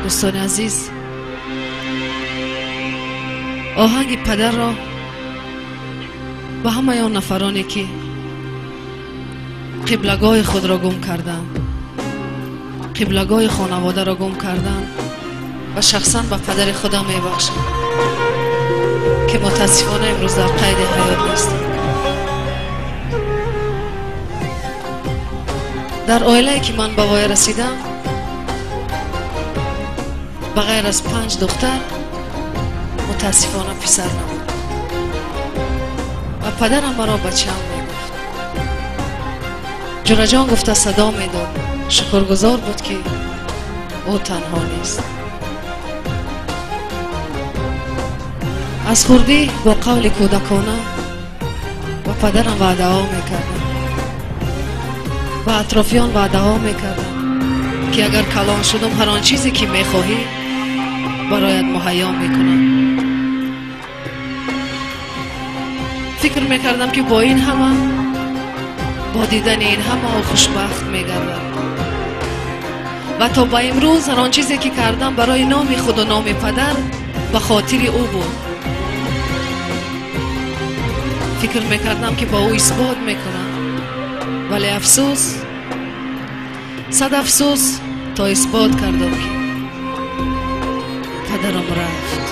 دوستان عزیز، آهنگ پدر را به همه آن نفرانی که قبلگاه خود را گم کردند، قبلگاه خانواده را گم کردند و شخصا به پدر خودم میبخشم که متاسفانه امروز در قید حیات نیست. در عائله که من به وای رسیدم بغیر از 5 دختر متاسفانه پسر نبود و پدرم مرا بچه‌ام میگفت. جون جان گفته صدا میداد، شکرگزار بود که او تنها نیست. از خردی با قول کودکانه و پدرم وعده ها میکردم، و اطرافیان وعده ها میکردم که اگر کلان شدم هر آن چیزی که میخواهی برایت مهیا میکنم. فکر میکردم که با این همه، با دیدن این همه او خوشبخت میگردم و تا به امروز هر آن چیزی که کردم برای نام خود و نام پدر به خاطر او بود. فکر میکردم که با او اثبات میکنم، ولی افسوس، صد افسوس تا اثبات کردم که پدرم رفت.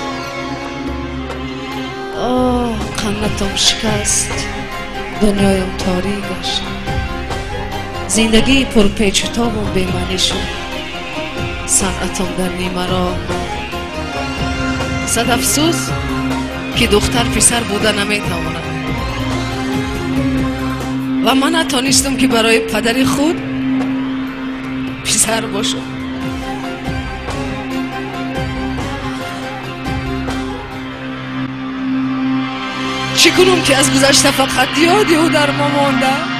آه قنتم شکست، دنیایم تاریک گشت، زندگی پر پیچ و تابم بی‌معنی شد، صنعتم در نیمه راه. صد افسوس که دختر پسر بوده نمیتواند و من نتانستم که برای پدر خود پسر باشم. چی کنم که از گذشته فقط یادی او در ما مانده؟